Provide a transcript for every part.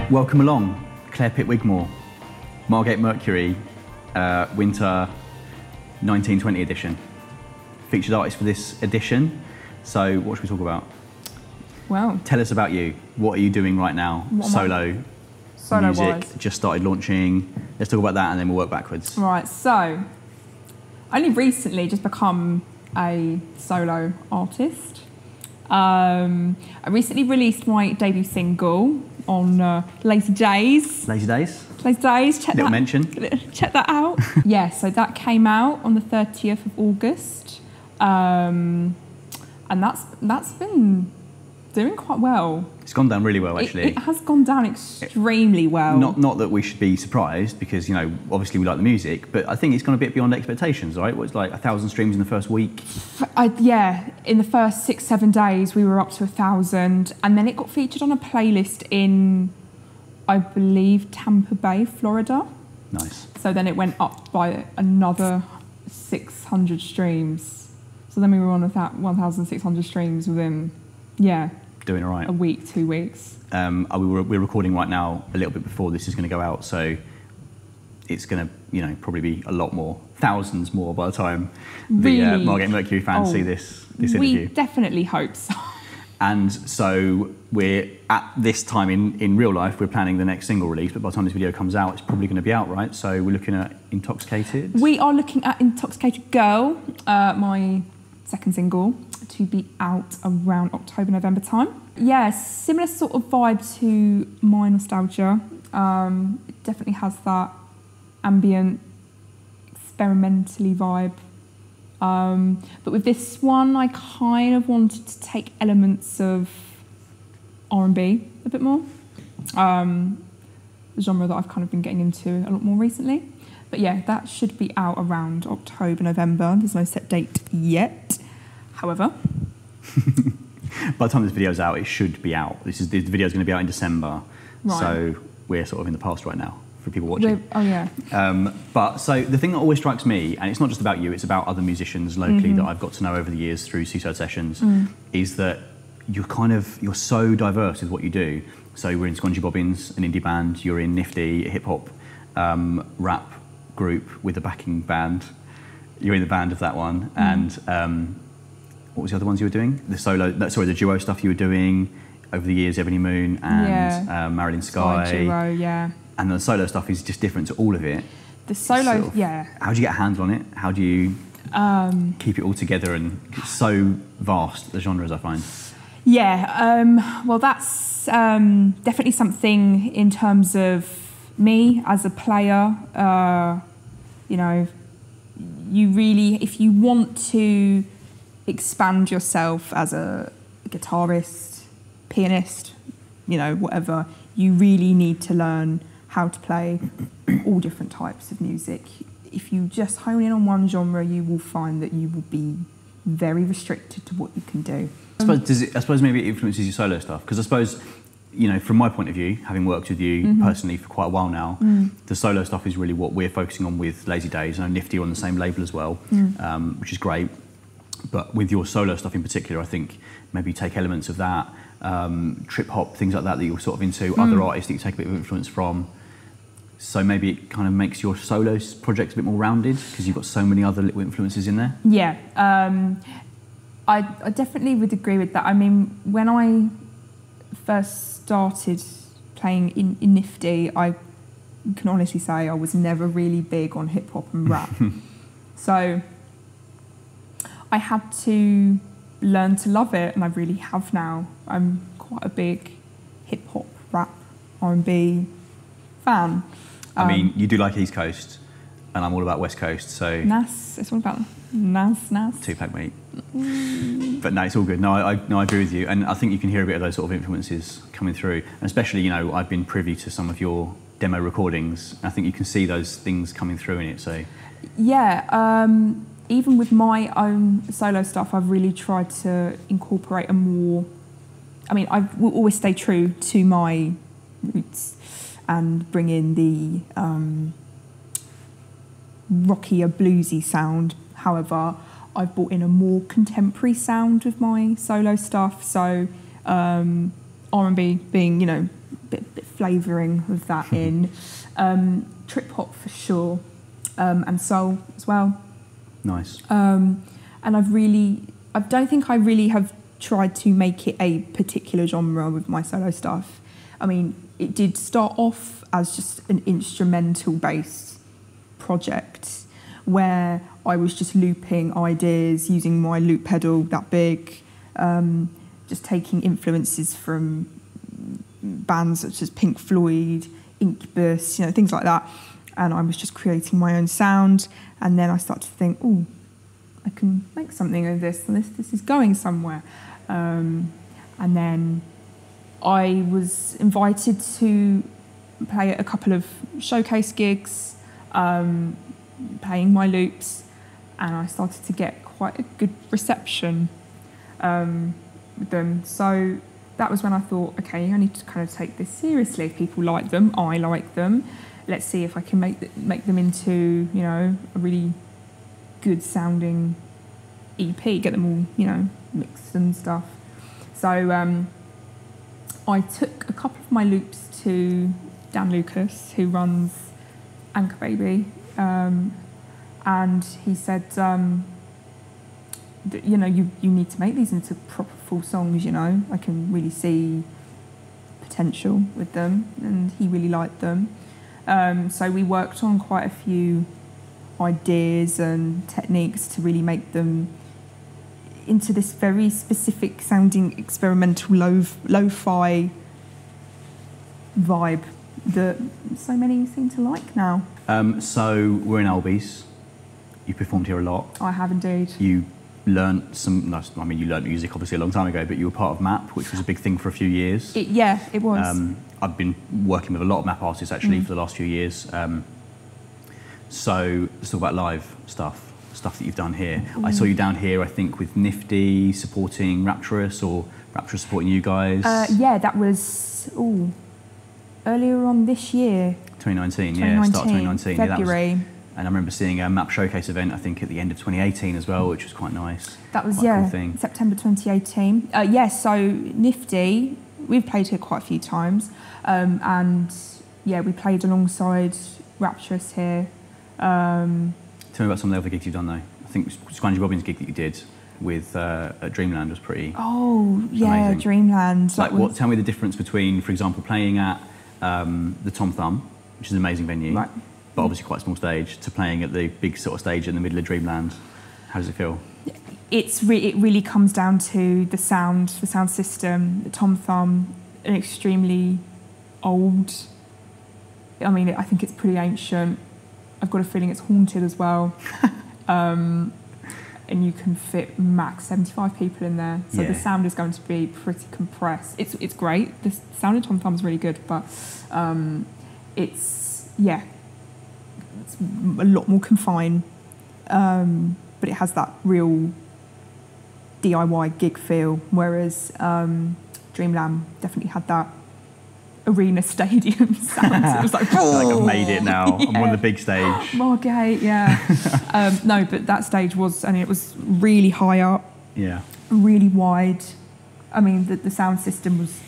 Welcome along, Claire Pitt Wigmore, Margate Mercury, Winter 1920 edition. Featured artist for this edition. So what should we talk about? Well, tell us about you. What are you doing right now? Solo music, wise. Just started launching. Let's talk about that and then we'll work backwards. Right, so I only recently just become a solo artist. I recently released my debut single on Lazy Days. Lazy Days? Lazy Days, check Little that. mention. Check that out. Yeah, so that came out on the 30th of August. And that's been doing quite well. It's gone down really well, actually. It has gone down extremely well. Not that we should be surprised, because, you know, obviously we like the music, but I think it's gone a bit beyond expectations, right? What's like 1,000 streams in the first week? Yeah, in the first 6-7 days we were up to 1,000, and then it got featured on a playlist in, I believe, Tampa Bay, Florida. Nice. So then it went up by another 600 streams. So then we were on 1,600 streams within, doing all right. A week, 2 weeks. We're recording right now a little bit before this is going to go out, so it's going to, you know, probably be a lot more, thousands more by the time the Margate Mercury fans see this interview. We definitely hope so. And so we're at this time in real life, we're planning the next single release, but by the time this video comes out, it's probably going to be out, right? So we're looking at Intoxicated. We are looking at Intoxicated Girl, my second single, to be out around October, November time. Yeah, similar sort of vibe to My Nostalgia. It definitely has that ambient, experimentally vibe. But with this one, I kind of wanted to take elements of R&B a bit more. The genre that I've kind of been getting into a lot more recently. But yeah, that should be out around October, November. There's no set date yet. However, by the time this video's out, it should be out. The video's going to be out in December, right. So we're sort of in the past right now for people watching. Oh yeah. But so the thing that always strikes me, and it's not just about you, it's about other musicians locally that I've got to know over the years through Seaside Sessions, is that you're so diverse with what you do. So we're in Squangy Bobbins, an indie band. You're in Nifty, a hip hop rap group with a backing band. You're in the band of that one, and. What was the other ones you were doing? The duo stuff you were doing over the years, Ebony Moon and Marilyn Sky. Duo, yeah. And the solo stuff is just different to all of it. The solo, How do you get a handle on it? How do you keep it all together? And it's so vast, the genres, I find. Yeah, well, that's definitely something in terms of me as a player. You know, you really, if you want to expand yourself as a guitarist, pianist, you know, whatever, you really need to learn how to play all different types of music. If you just hone in on one genre, you will find that you will be very restricted to what you can do. I suppose maybe it influences your solo stuff, because I suppose, you know, from my point of view, having worked with you personally for quite a while now, the solo stuff is really what we're focusing on with Lazy Days, and Nifty on the same label as well, which is great. But with your solo stuff in particular, I think maybe you take elements of that, trip hop, things like that you're sort of into, other artists that you take a bit of influence from. So maybe it kind of makes your solo projects a bit more rounded, because you've got so many other little influences in there. Yeah, I definitely would agree with that. I mean, when I first started playing in Nifty, I can honestly say I was never really big on hip hop and rap. So I had to learn to love it, and I really have now. I'm quite a big hip hop, rap, R&B fan. I mean, you do like East Coast, and I'm all about West Coast, so... Nas, it's all about Nas. Tupac, mate. But no, it's all good. No, I agree with you, and I think you can hear a bit of those sort of influences coming through, and especially, you know, I've been privy to some of your demo recordings. I think you can see those things coming through in it, so... Yeah, even with my own solo stuff, I've really tried to incorporate a more... I mean, I will always stay true to my roots and bring in the rockier, bluesy sound. However, I've brought in a more contemporary sound with my solo stuff. So R&B being, you know, a bit flavouring of that in. Trip hop for sure, and soul as well. Nice. And I don't think I really have tried to make it a particular genre with my solo stuff. I mean, it did start off as just an instrumental-based project where I was just looping ideas using my loop pedal that big, just taking influences from bands such as Pink Floyd, Incubus, things like that. And I was just creating my own sound. And then I started to think, oh, I can make something of this, and this is going somewhere. And then I was invited to play at a couple of showcase gigs, playing my loops, and I started to get quite a good reception with them. So that was when I thought, okay, I need to kind of take this seriously. If people like them, I like them. Let's see if I can make them into, a really good sounding EP, get them all, mixed and stuff. So I took a couple of my loops to Dan Lucas, who runs Anchor Baby, and he said, you need to make these into proper full songs, I can really see potential with them, and he really liked them. So we worked on quite a few ideas and techniques to really make them into this very specific sounding experimental lo-fi vibe that so many seem to like now. So we're in Albies. You performed here a lot. I have indeed. You learnt you learnt music obviously a long time ago, but you were part of MAP, which was a big thing for a few years. It was. I've been working with a lot of MAP artists actually for the last few years. So let's talk about live stuff that you've done here. I saw you down here, I think, with Nifty supporting Rapturous, or Rapturous supporting you guys. That was earlier on this year. 2019, start of 2019. February. Yeah, and I remember seeing a MAP showcase event, I think, at the end of 2018 as well, which was quite nice. That was, quite a cool thing. September 2018. So Nifty, we've played here quite a few times. We played alongside Rapturous here. Tell me about some of the other gigs you've done, though. I think Scrungy Bobbin's gig that you did with at Dreamland was pretty amazing. Dreamland. Tell me the difference between, for example, playing at the Tom Thumb, which is an amazing venue, right, but obviously quite a small stage, to playing at the big sort of stage in the middle of Dreamland. How does it feel? It really comes down to the sound system. The Tom Thumb, an extremely old, I think it's pretty ancient. I've got a feeling it's haunted as well. And you can fit max 75 people in there. So the sound is going to be pretty compressed. It's great. The sound of Tom Thumb is really good, but it's a lot more confined. But it has that real DIY gig feel, whereas Dreamland definitely had that arena stadium sound. It was like, I've made it now. I'm on the big stage. Margate, no, but that stage was, it was really high up. Yeah. Really wide. The sound system was.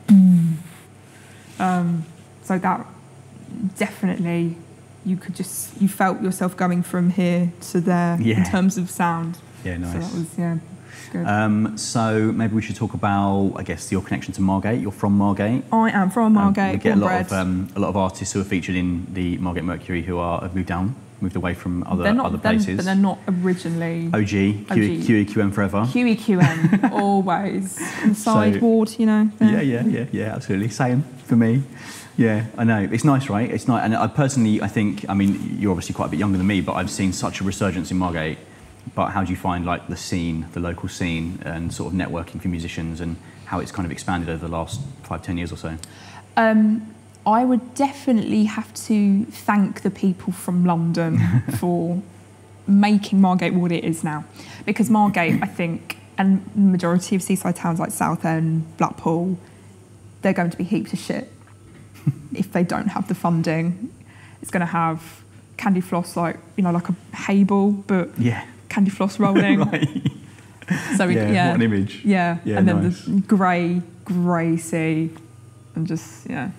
So that definitely, you felt yourself going from here to there in terms of sound. Yeah, nice. So that was, good. So maybe we should talk about, I guess, your connection to Margate. You're from Margate. I am from Margate. We get a lot of artists who are featured in the Margate Mercury who have moved away from other places. But they're not originally OG. QEQM forever. QEQM always. And sideboard, Yeah, absolutely. Same for me. Yeah, I know. It's nice, right? It's nice. And I personally, I think, you're obviously quite a bit younger than me, but I've seen such a resurgence in Margate. But how do you find the scene, the local scene, and sort of networking for musicians, and how it's kind of expanded over the last 5-10 years or so? I would definitely have to thank the people from London for making Margate what it is now. Because Margate, I think, and the majority of seaside towns like Southend, Blackpool, they're going to be heaps of shit if they don't have the funding. It's going to have candy floss like a hay ball, but candy floss rolling. Right. So what an image. And then the grey sea, and just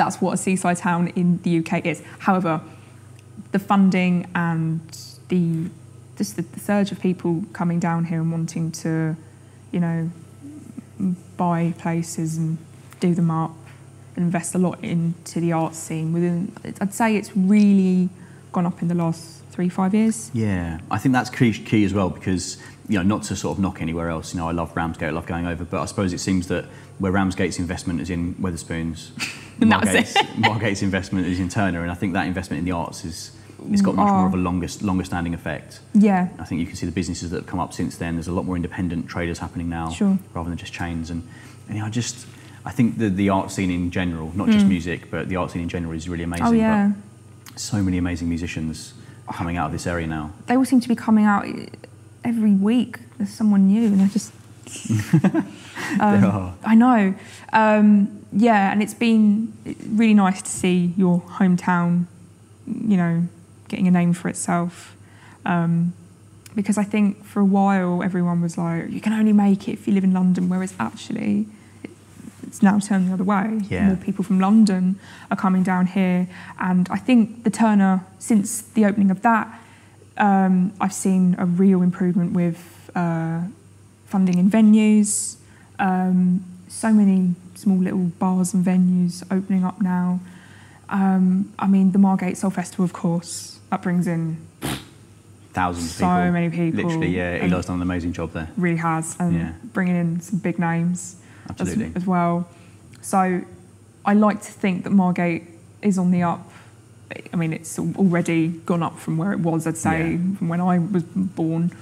that's what a seaside town in the UK is. However, the funding and the surge of people coming down here and wanting to, you know, buy places and do them up, invest a lot into the art scene. I'd say it's really gone up in the last 3-5 years. Yeah, I think that's key as well, because, you know, not to sort of knock anywhere else, you know, I love Ramsgate, I love going over, but I suppose it seems that where Ramsgate's investment is in Wetherspoons, Margate's investment is in Turner, and I think that investment in the arts it's got much more of a longer standing effect. Yeah. I think you can see the businesses that have come up since then. There's a lot more independent traders happening now, sure, rather than just chains. And I think the art scene in general, not just music, but the art scene in general is really amazing. Oh, yeah. But so many amazing musicians coming out of this area now. They all seem to be coming out every week. There's someone new, and they're just... They are. I know. Yeah, and it's been really nice to see your hometown, you know, getting a name for itself. Because I think for a while everyone was like, you can only make it if you live in London, whereas actually it's now turned the other way. Yeah. More people from London are coming down here, and I think the Turner, since the opening of that, I've seen a real improvement with funding in venues. So many small little bars and venues opening up now. I mean, the Margate Soul Festival, of course, that brings in thousands of people. So many people. Literally, yeah. Eli's done an amazing job there. Really has, and bringing in some big names as well. So I like to think that Margate is on the up. I mean, it's already gone up from where it was, I'd say, from when I was born.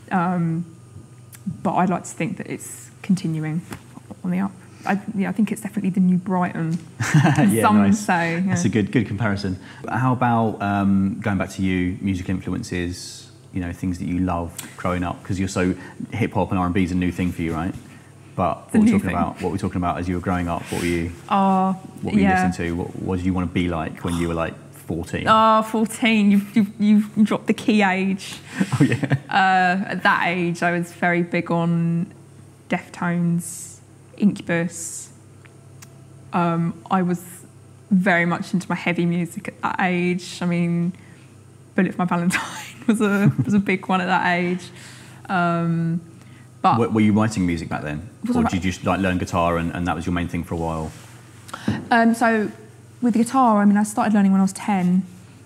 But I'd like to think that it's continuing on the up. I think it's definitely the new Brighton. Some nice. say. Yeah. That's a good comparison. How about going back to you, musical influences, you know, things that you love growing up, because you're so hip hop and R&B is a new thing for you, right? But what we're talking about as you were growing up, what were you listening to? What did you want to be like when you were like 14? 14. You've dropped the key age. Oh yeah. At that age, I was very big on Deftones, Incubus. I was very much into my heavy music at that age. I mean, Bullet for My Valentine was a big one at that age. But were you writing music back then, or did you just like learn guitar and that was your main thing for a while? So with the guitar, I mean, I started learning when I was 10,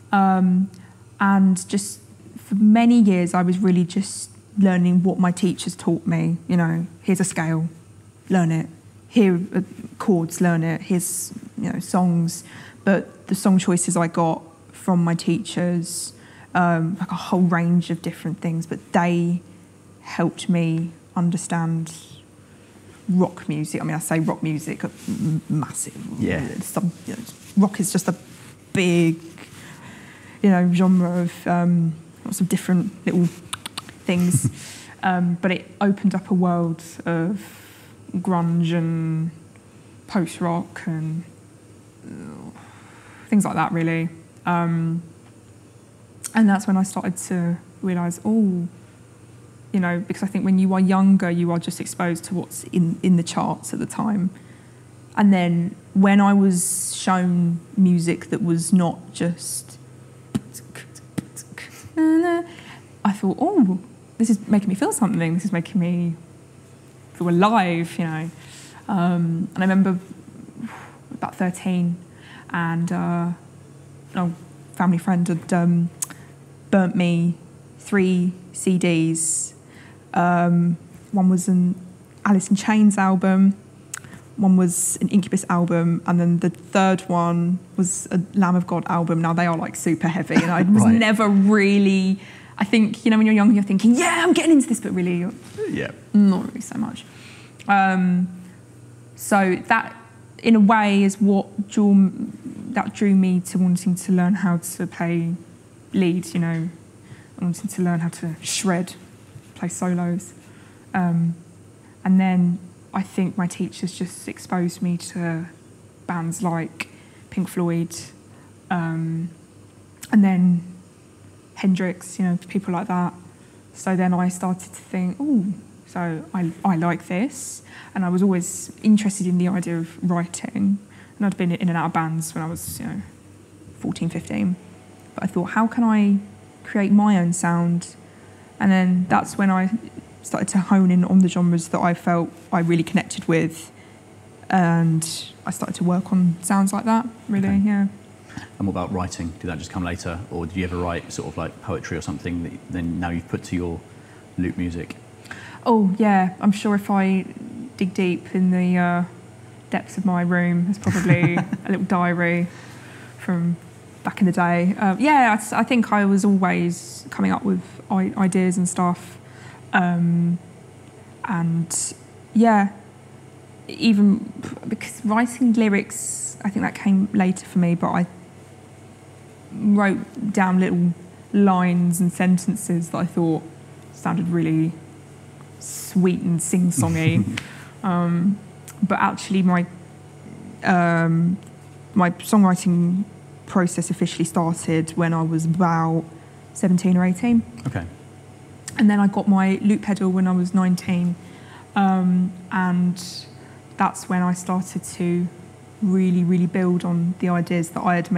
and just for many years I was really just learning what my teachers taught me. You know, here's a scale, learn it. Here are chords, learn it. Here's, you know, songs. But the song choices I got from my teachers, like a whole range of different things, but they helped me understand rock music. I mean, I say rock music, massive. Yeah. Rock is just a big, you know, genre of lots of different little things. But it opened up a world of grunge and post-rock and things like that, really. And that's when I started to realise, you know, because I think when you are younger, you are just exposed to what's in the charts at the time. And then when I was shown music that was not just... I thought, this is making me feel something. This is making me feel alive, you know. And I remember about 13, and a family friend had burnt me 3 CDs. One was an Alice in Chains album, one was an Incubus album, and then the third one was a Lamb of God album. Now, they are like super heavy, and I was never really... I think, you know, when you're young, you're thinking, yeah, I'm getting into this, but really, not really so much. So that, in a way, is what drew me to wanting to learn how to play lead, you know, wanting to learn how to shred, play solos. And then I think my teachers just exposed me to bands like Pink Floyd, and then Hendrix, you know, people like that. So then I started to think, so I like this. And I was always interested in the idea of writing. and I'd been in and out of bands when I was 14, 15. But I thought, how can I create my own sound? And then that's when I started to hone in on the genres that I felt I really connected with, and I started to work on sounds like that, really. Okay. Yeah. And what about writing? Did that just come later, or did you ever write sort of like poetry or something that then now you've put to your loop music? Oh yeah, I'm sure if I dig deep in the depths of my room, there's probably a little diary from back in the day. I think I was always coming up with ideas and stuff, and yeah, even because writing lyrics, I think that came later for me, but I wrote down little lines and sentences that I thought sounded really sweet and sing-songy. But actually my songwriting process officially started when I was about 17 or 18. Okay. And then I got my loop pedal when I was 19. And that's when I started to really, really build on the ideas that I had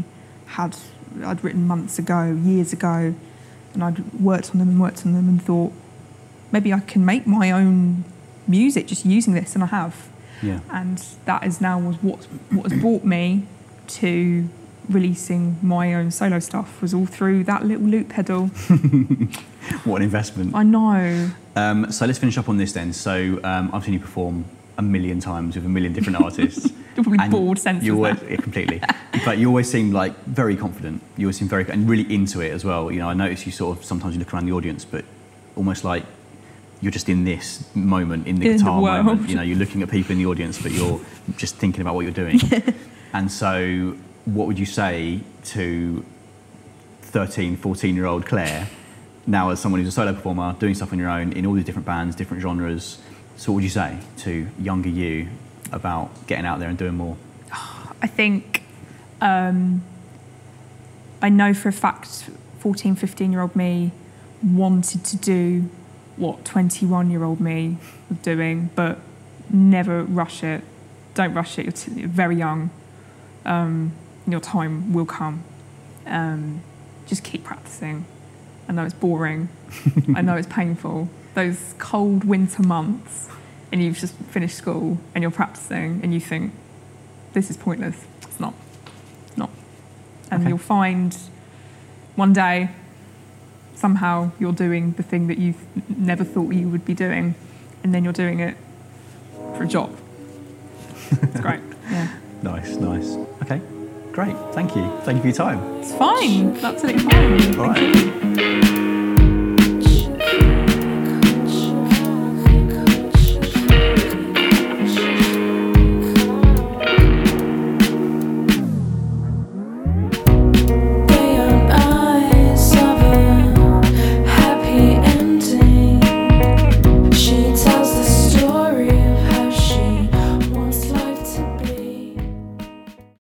I'd written months ago, years ago, and I'd worked on them and thought, maybe I can make my own music just using this, and I have. Yeah. And that is now what has brought me to releasing my own solo stuff, was all through that little loop pedal. What an investment. I know. So let's finish up on this then. So I've seen you perform a million times with a million different artists. You're probably bored senses now. Yeah, completely. But you always seem like very confident. You always seem and really into it as well. I notice you sort of sometimes you look around the audience, but almost like you're just in this moment, in the guitar moment. You're looking at people in the audience, but you're just thinking about what you're doing. And so what would you say to 13, 14-year-old Claire, now as someone who's a solo performer, doing stuff on your own, in all these different bands, different genres? So what would you say to younger you about getting out there and doing more? I think, I know for a fact 14, 15-year-old me wanted to do what 21-year-old me was doing, but never rush it. Don't rush it. You're very young. Your time will come. Just keep practicing. I know it's boring. I know it's painful. Those cold winter months, and you've just finished school and you're practicing and you think, this is pointless. It's not. Not. And you'll find one day, somehow you're doing the thing that you never thought you would be doing, and then you're doing it for a job. It's great. Yeah. Nice. Okay, great. Thank you for your time. It's fine. It's absolutely fine. All right. Thank you.